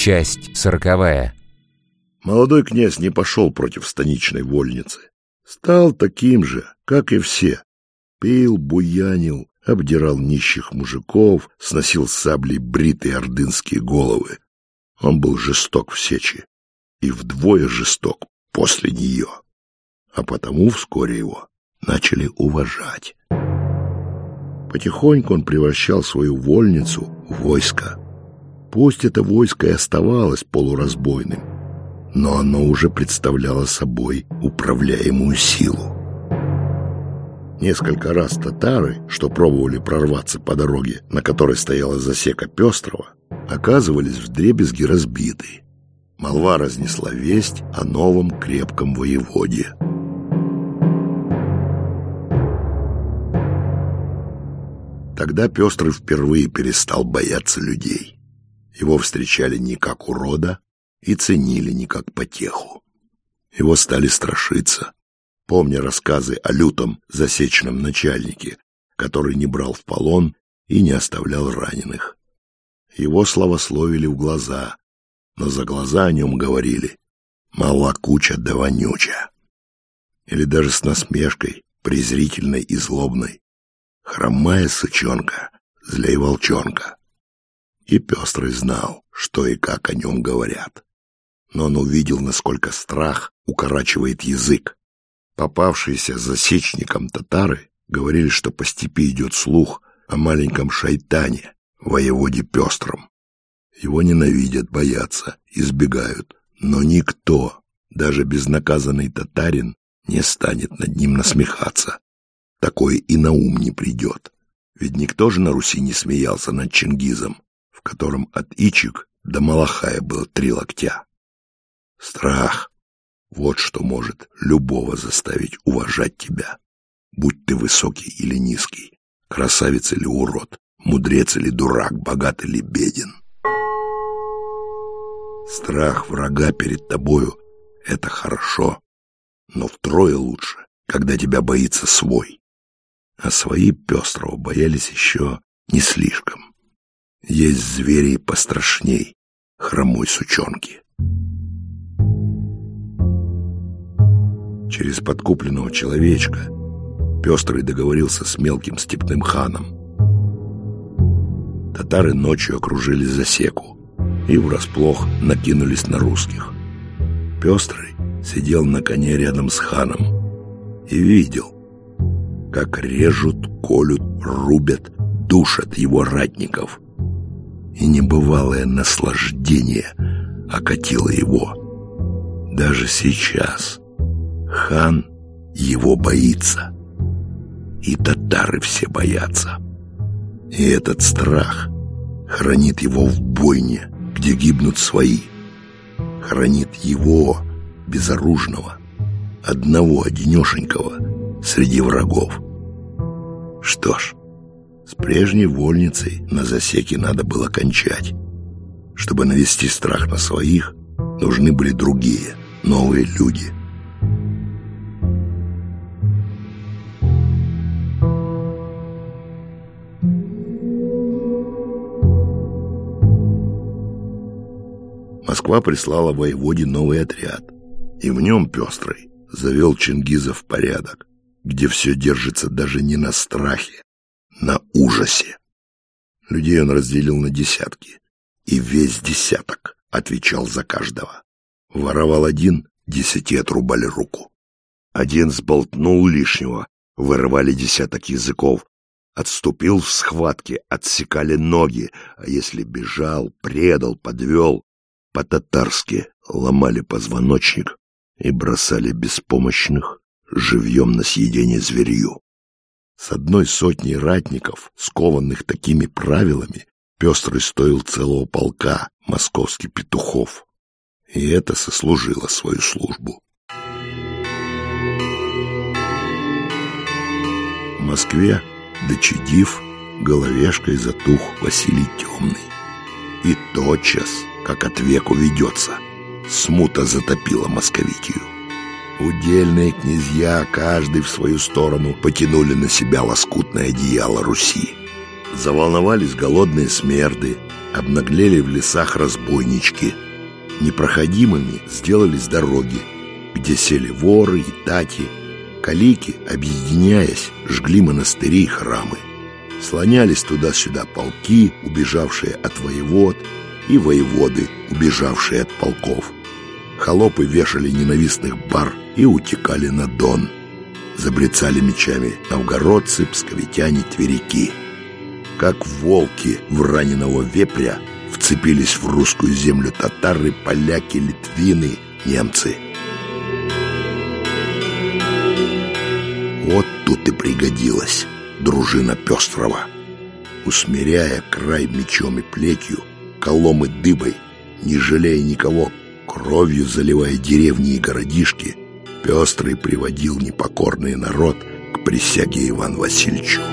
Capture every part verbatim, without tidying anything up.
Часть сороковая. Молодой князь не пошел против станичной вольницы. Стал таким же, как и все. Пил, буянил, обдирал нищих мужиков, сносил саблей бритые ордынские головы. Он был жесток в сечи, и вдвое жесток после нее. А потому вскоре его начали уважать. Потихоньку он превращал свою вольницу в войско. Пусть это войско и оставалось полуразбойным, но оно уже представляло собой управляемую силу. Несколько раз татары, что пробовали прорваться по дороге, на которой стояла засека Пестрова, оказывались вдребезги разбиты. Молва разнесла весть о новом крепком воеводе. Тогда Пестрый впервые перестал бояться людей. Его встречали не как урода и ценили не как потеху. Его стали страшиться, помня рассказы о лютом засечном начальнике, который не брал в полон и не оставлял раненых. Его славословили в глаза, но за глаза о нем говорили «мала куча да вонюча». Или даже с насмешкой, презрительной и злобной: «хромая сучонка, злей волчонка». И Пестрый знал, что и как о нем говорят. Но он увидел, насколько страх укорачивает язык. Попавшиеся засечникам татары говорили, что по степи идет слух о маленьком шайтане, воеводе Пестром. Его ненавидят, боятся, избегают, но никто, даже безнаказанный татарин, не станет над ним насмехаться. Такое и на ум не придет. Ведь никто же на Руси не смеялся над Чингизом, в котором от Ичик до Малахая было три локтя. Страх — вот что может любого заставить уважать тебя, будь ты высокий или низкий, красавец или урод, мудрец или дурак, богат или беден. Страх врага перед тобою — это хорошо, но втрое лучше, когда тебя боится свой. А свои Пестрого боялись еще не слишком. Есть звери пострашней хромой сучонки. Через подкупленного человечка Пестрый договорился с мелким степным ханом. Татары ночью окружили засеку и врасплох накинулись на русских. Пестрый сидел на коне рядом с ханом и видел, как режут, колют, рубят, душат его ратников. И небывалое наслаждение окатило его. Даже сейчас хан его боится, и татары все боятся. И этот страх хранит его в бойне, где гибнут свои, хранит его, безоружного, одного-одинешенького среди врагов. Что ж, с прежней вольницей на засеке надо было кончать. Чтобы навести страх на своих, нужны были другие, новые люди. Москва прислала воеводе новый отряд, и в нем Пестрый завел Чингиза в порядок, где все держится даже не на страхе, на ужасе. Людей он разделил на десятки, и весь десяток отвечал за каждого. Воровал один, десяти отрубали руку. Один сболтнул лишнего, вырывали десяток языков. Отступил в схватке, отсекали ноги, а если бежал, предал, подвел, по-татарски ломали позвоночник и бросали беспомощных живьем на съедение зверью. С одной сотней ратников, скованных такими правилами, Пестрый стоил целого полка московских петухов. И это сослужило свою службу. В Москве, дочадив, головешкой затух Василий Темный. И тотчас, как от веку ведется, смута затопила Московитию. Удельные князья, каждый в свою сторону, потянули на себя лоскутное одеяло Руси. Заволновались голодные смерды, Обнаглели в лесах разбойнички. Непроходимыми сделались дороги, где сели воры и тати. Калики, объединяясь, жгли монастыри и храмы. Слонялись туда-сюда полки, убежавшие от воевод, и воеводы, убежавшие от полков. Холопы вешали ненавистных бар и утекали на Дон. Забрецали мечами новгородцы, псковитяне, тверяки. Как волки в раненого вепря вцепились в русскую землю татары, поляки, литвины, немцы. Вот тут и пригодилась дружина Пестрова. Усмиряя край мечом и плетью, колом и дыбой, не жалея никого, кровью заливая деревни и городишки, Пестрый приводил непокорный народ к присяге Ивану Васильевичу.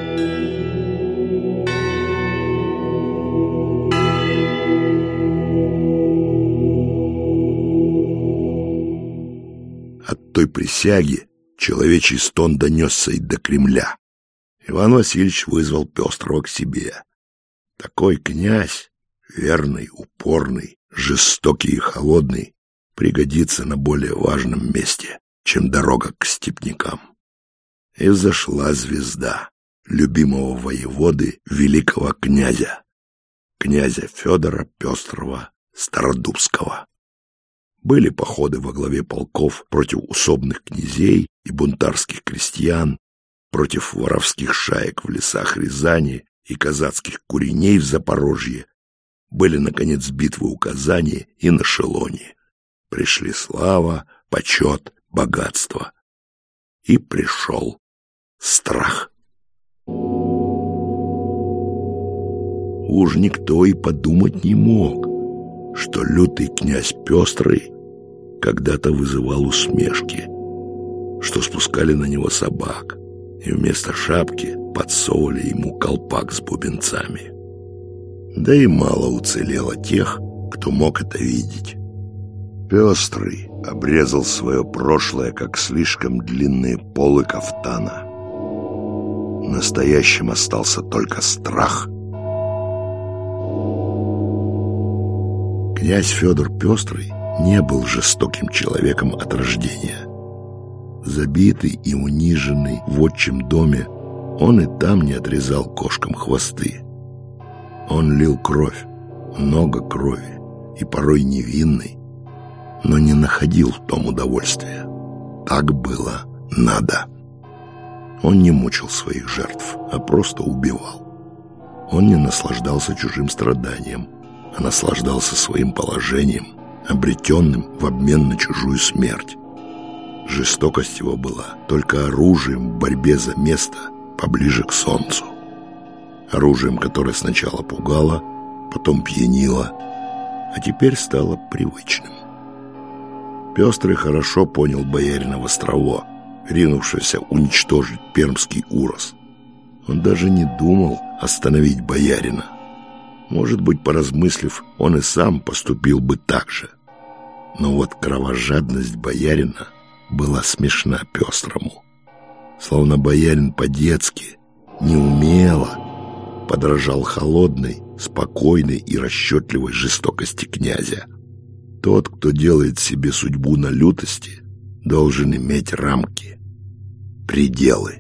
От той присяги человечий стон донесся и до Кремля. Иван Васильевич вызвал Пестрого к себе. Такой князь, верный, упорный, жестокий и холодный, пригодится на более важном месте, чем дорога к степнякам. И взошла звезда любимого воеводы, великого князя, князя Федора Пестрова Стародубского. Были походы во главе полков против усобных князей и бунтарских крестьян, против воровских шаек в лесах Рязани и казацких куреней в Запорожье. Были, наконец, битвы у Казани и на Шелоне. Пришли слава, почет, богатство. И пришел страх. Уж никто и подумать не мог, что лютый князь Пестрый когда-то вызывал усмешки, что спускали на него собак и вместо шапки подсовывали ему колпак с бубенцами. Да и мало уцелело тех, кто мог это видеть. Пестрый обрезал свое прошлое, как слишком длинные полы кафтана. Настоящим остался только страх. Князь Федор Пестрый не был жестоким человеком от рождения. Забитый и униженный в отчим доме, он и там не отрезал кошкам хвосты. Он лил кровь, много крови, и порой невинной, но не находил в том удовольствия. Так было надо. Он не мучил своих жертв, а просто убивал. Он не наслаждался чужим страданием, а наслаждался своим положением, обретенным в обмен на чужую смерть. Жестокость его была только оружием в борьбе за место поближе к солнцу. Оружием, которое сначала пугало, потом пьянило, а теперь стало привычным. Пестрый хорошо понял боярина Вострово, ринувшегося уничтожить пермский урос. Он даже не думал остановить боярина. Может быть, поразмыслив, он и сам поступил бы так же. Но вот кровожадность боярина была смешна Пестрому. Словно боярин по-детски, неумело, подражал холодной, спокойной и расчетливой жестокости князя. Тот, кто делает себе судьбу на лютости, должен иметь рамки, пределы.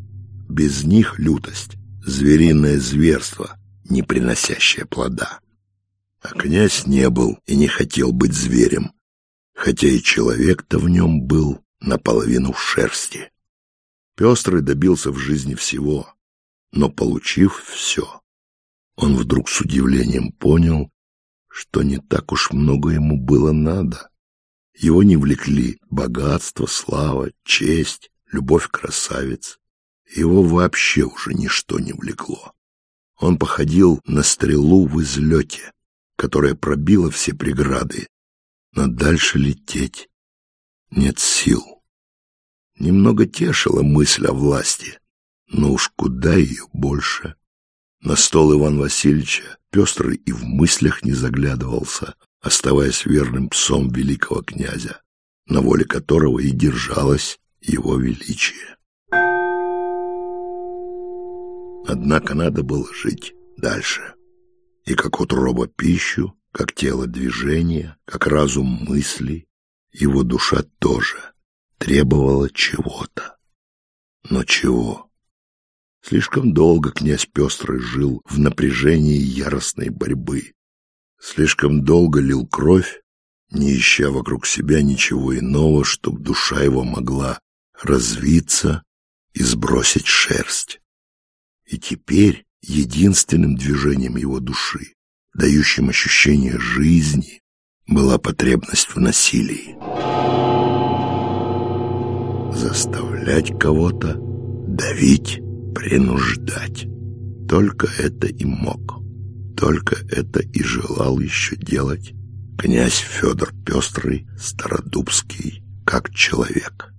Без них лютость — звериное зверство, не приносящее плода. А князь не был и не хотел быть зверем, хотя и человек-то в нем был наполовину в шерсти. Пестрый добился в жизни всего, но, получив все, он вдруг с удивлением понял, что не так уж много ему было надо. Его не влекли богатство, слава, честь, любовь красавиц. Его вообще уже ничто не влекло. Он походил на стрелу в излете, которая пробила все преграды, но дальше лететь нет сил. Немного тешила мысль о власти, но уж куда ее больше. На стол Ивана Васильевича Пестрый и в мыслях не заглядывался, оставаясь верным псом великого князя, на воле которого и держалось его величие. Однако надо было жить дальше. И как утроба пищу, как тело движения, как разум мысли, его душа тоже требовала чего-то. Но чего? Слишком долго князь Пестрый жил в напряжении яростной борьбы. Слишком долго лил кровь, не ища вокруг себя ничего иного, чтоб душа его могла развиться и сбросить шерсть. И теперь единственным движением его души, дающим ощущение жизни, была потребность в насилии. Заставлять кого-то, давить, принуждать. Только это и мог, только это и желал еще делать князь Федор Пестрый Стародубский как человек.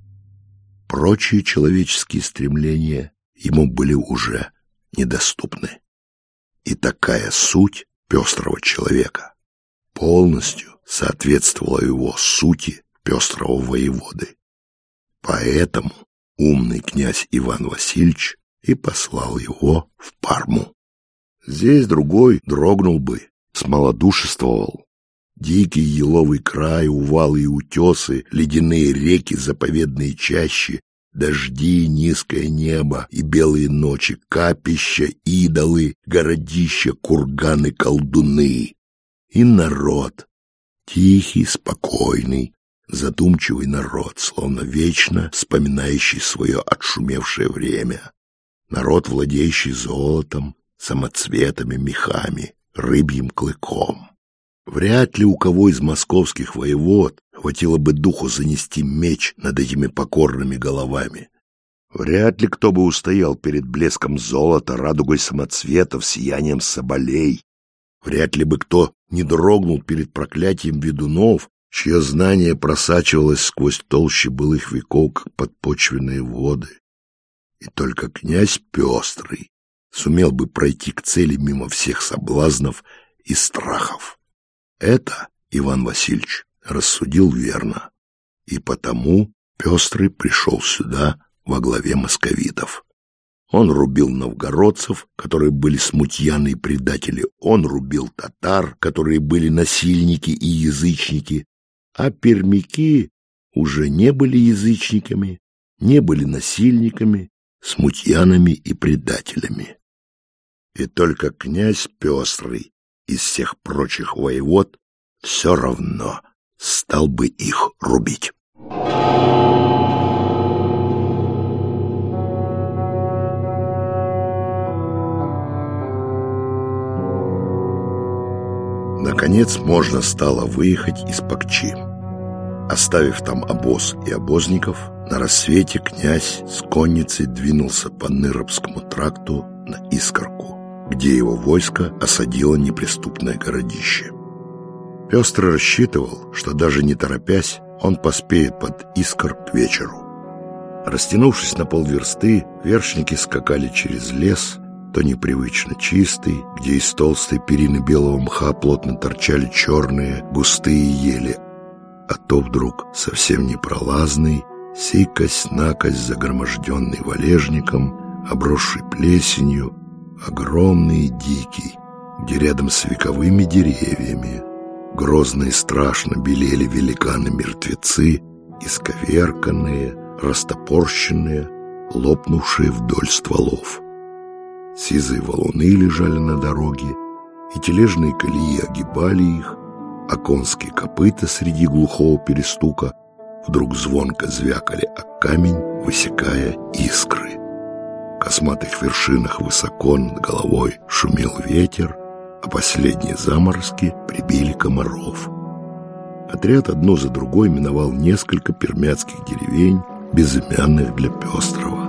Прочие человеческие стремления ему были уже недоступны. И такая суть пестрого человека полностью соответствовала его сути пестрого воеводы. Поэтому умный князь Иван Васильевич и послал его в Парму. Здесь другой дрогнул бы, смолодушествовал. Дикий еловый край, увалы и утесы, ледяные реки, заповедные чащи, дожди, низкое небо и белые ночи, капища, идолы, городища, курганы, колдуны. И народ, тихий, спокойный, задумчивый народ, словно вечно вспоминающий свое отшумевшее время. Народ, владеющий золотом, самоцветами, мехами, рыбьим клыком. Вряд ли у кого из московских воевод хватило бы духу занести меч над этими покорными головами. Вряд ли кто бы устоял перед блеском золота, радугой самоцветов, сиянием соболей. Вряд ли бы кто не дрогнул перед проклятием ведунов, чье знание просачивалось сквозь толщи былых веков, как подпочвенные воды. И только князь Пестрый сумел бы пройти к цели мимо всех соблазнов и страхов. Это Иван Васильевич рассудил верно, и потому Пестрый пришел сюда во главе московитов. Он рубил новгородцев, которые были смутьяны и предатели, он рубил татар, которые были насильники и язычники, а пермяки уже не были язычниками, не были насильниками, смутьянами и предателями. И только князь Пестрый из всех прочих воевод все равно стал бы их рубить. Наконец можно стало выехать из Пакчи. Оставив там обоз и обозников, на рассвете князь с конницей двинулся по Ныропскому тракту на Искорку, где его войско осадило неприступное городище. Пестрый рассчитывал, что даже не торопясь, он поспеет под Искор к вечеру. Растянувшись на полверсты, вершники скакали через лес, то непривычно чистый, где из толстой перины белого мха плотно торчали черные густые ели, а то вдруг совсем непролазный, сей кость-накость загроможденный валежником, обросший плесенью, огромный и дикий, где рядом с вековыми деревьями грозно и страшно белели великаны-мертвецы, исковерканные, растопорщенные, лопнувшие вдоль стволов. Сизые валуны лежали на дороге, и тележные колеи огибали их, а конские копыта среди глухого перестука вдруг звонко звякали о камень, высекая искры. В косматых вершинах высоко над головой шумел ветер, а последние заморозки прибили комаров. Отряд одно за другой миновал несколько пермяцких деревень, безымянных для Пестрого.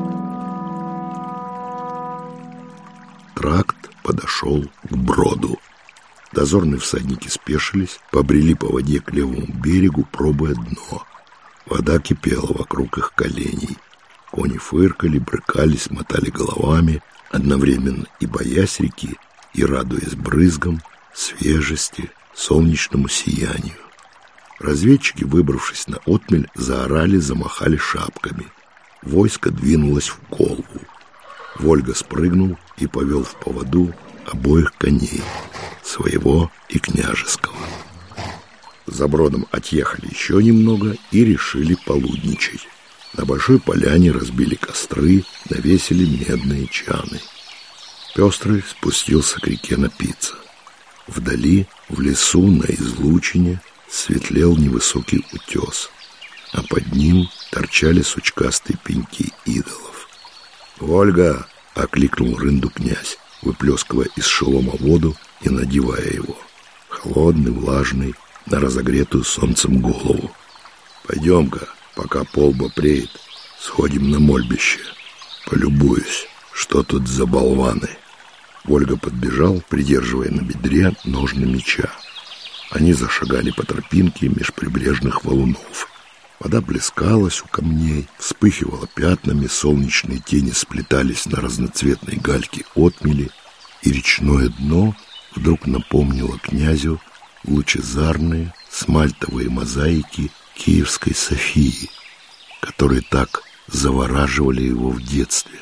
Тракт подошел к броду. Дозорные всадники спешились, побрели по воде к левому берегу, пробуя дно. Вода кипела вокруг их коленей. Кони фыркали, брыкались, мотали головами, одновременно и боясь реки, и радуясь брызгам, свежести, солнечному сиянию. Разведчики, выбравшись на отмель, заорали, замахали шапками. Войско двинулось в Колву. Вольга спрыгнул и повел в поводу обоих коней. своего и княжеского. За бродом отъехали еще немного и решили полудничать. На большой поляне разбили костры, навесили медные чаны. Пестрый спустился к реке напиться. Вдали, в лесу, на излучине, светлел невысокий утес, а под ним торчали сучкастые пеньки идолов. «Вольга!» — окликнул рынду князь, выплескивая из шелома воду и надевая его. Холодный, влажный, на разогретую солнцем голову. «Пойдем-ка, пока полба преет, сходим на мольбище. Полюбуюсь, что тут за болваны». Вольга подбежал, придерживая на бедре ножны меча. Они зашагали по тропинке меж прибрежных валунов. Вода плескалась у камней, вспыхивала пятнами, солнечные тени сплетались на разноцветной гальке отмели, и речное дно вдруг напомнило князю лучезарные смальтовые мозаики Киевской Софии, которые так завораживали его в детстве.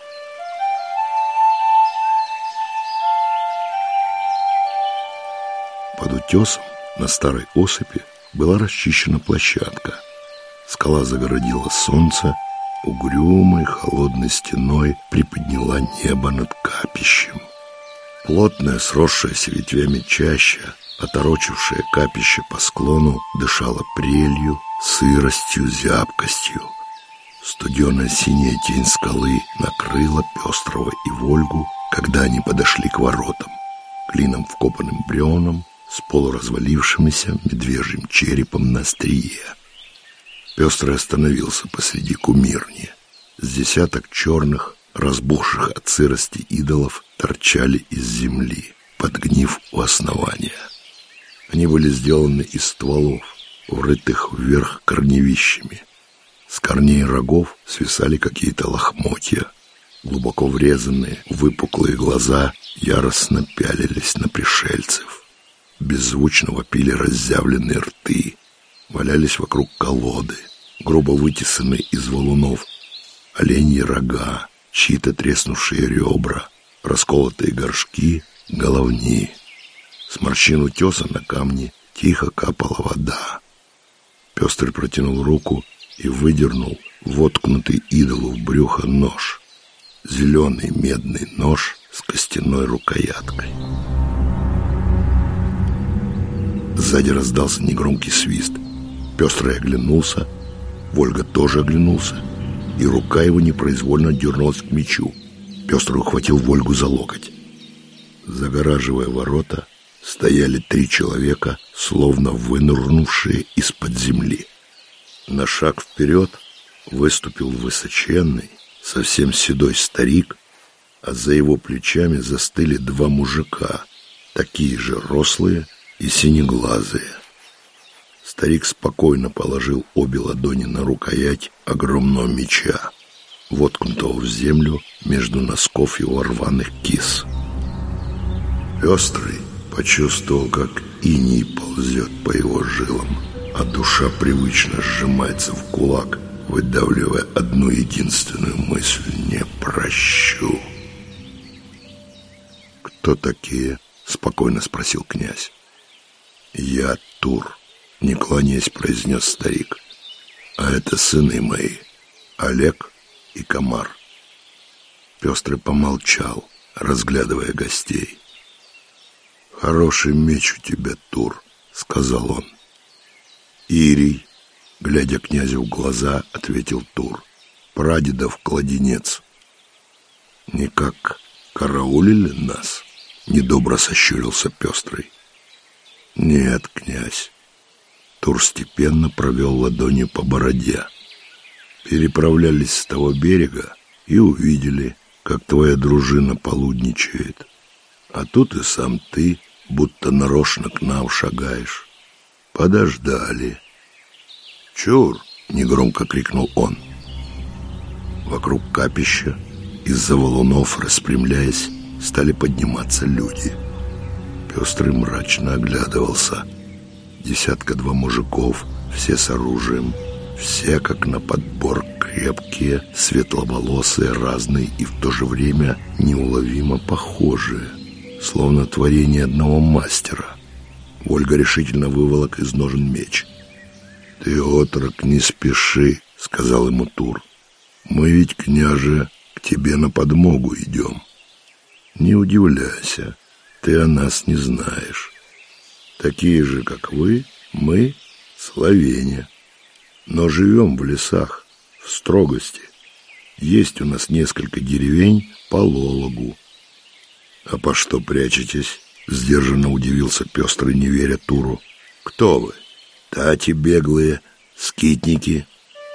Под утесом на старой осыпи была расчищена площадка. Скала загородила солнце, угрюмой холодной стеной приподняла небо над капищем. Плотная, сросшаяся ветвями чаща, оторочившая капище по склону, дышала прелью, сыростью, зябкостью. Студеная синяя тень скалы накрыла Пестрого и Вольгу, когда они подошли к воротам, клином вкопанным бревном, с полуразвалившимся медвежьим черепом на острие. Пестрый остановился посреди кумирни. С десяток черных, разбухших от сырости идолов торчали из земли, подгнив у основания. Они были сделаны из стволов, врытых вверх корневищами. С корней рогов свисали какие-то лохмотья. Глубоко врезанные, выпуклые глаза яростно пялились на пришельцев. Беззвучно вопили разъявленные рты, валялись вокруг колоды, грубо вытесанные из валунов оленьи рога, чьи-то треснувшие ребра, расколотые горшки, головни. С морщин утеса на камне тихо капала вода. Пестрый протянул руку и выдернул воткнутый идолу в брюхо нож. Зеленый медный нож с костяной рукояткой. Сзади раздался негромкий свист. Пестрый оглянулся, Вольга тоже оглянулся, и рука его непроизвольно дернулась к мечу. Пестрый ухватил Вольгу за локоть. Загораживая ворота, стояли три человека, словно вынырнувшие из-под земли. На шаг вперед выступил высоченный, совсем седой старик, а за его плечами застыли два мужика, такие же рослые и синеглазые. Старик спокойно положил обе ладони на рукоять огромного меча, воткнутого в землю между носков его рваных кис. Пестрый почувствовал, как иней ползет по его жилам, а душа привычно сжимается в кулак, выдавливая одну единственную мысль: «Не прощу». «Кто такие?» — спокойно спросил князь. «Я Тур», — не кланяясь, произнес старик. «А это сыны мои, Олег и Комар». Пестрый помолчал, разглядывая гостей. «Хороший меч у тебя, Тур», — сказал он. «Ирий», — глядя князю в глаза, ответил Тур. «Прадедов кладенец». «Никак караулили нас?» — недобро сощурился Пестрый. «Нет, князь». Тур степенно провел ладонью по бороде. «Переправлялись с того берега и увидели, как твоя дружина полудничает. А тут и сам ты, будто нарочно к нам шагаешь. Подождали». «Чур!» — негромко крикнул он. Вокруг капища, из-за валунов, распрямляясь, стали подниматься люди. Пестрый мрачно оглядывался. Десятка-два мужиков, все с оружием, все как на подбор крепкие, светловолосые, разные и в то же время неуловимо похожие, словно творение одного мастера. Вольга решительно выволок из ножен меч. «Ты, отрок, не спеши», — сказал ему Тур. «Мы ведь, княже, к тебе на подмогу идем. Не удивляйся, ты о нас не знаешь. Такие же, как вы, мы — словене, но живем в лесах, в строгости. Есть у нас несколько деревень по Лологу». «А по что прячетесь?» — сдержанно удивился Пестрый, не веря Туру. «Кто вы? Тати беглые, скитники?»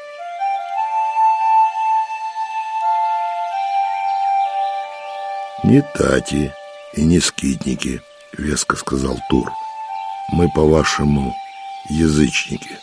«Не тати и не скитники», — веско сказал Тур. «Мы, по-вашему, язычники».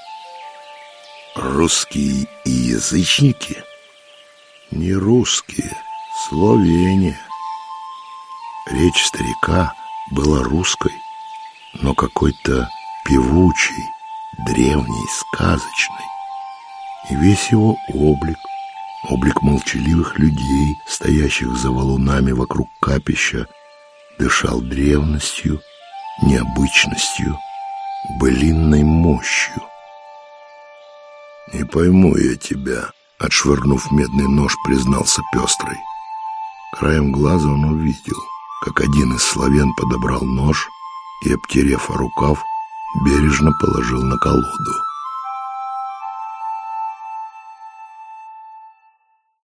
«Русские и язычники?» «Не русские, словене». Речь старика была русской, но какой-то певучей, древней, сказочной. И весь его облик, облик молчаливых людей, стоящих за валунами вокруг капища, дышал древностью, необычностью, былинной мощью. «Не пойму я тебя», — отшвырнув медный нож, признался Пестрый. Краем глаза он увидел, как один из славян подобрал нож и, обтерев о рукав, бережно положил на колоду.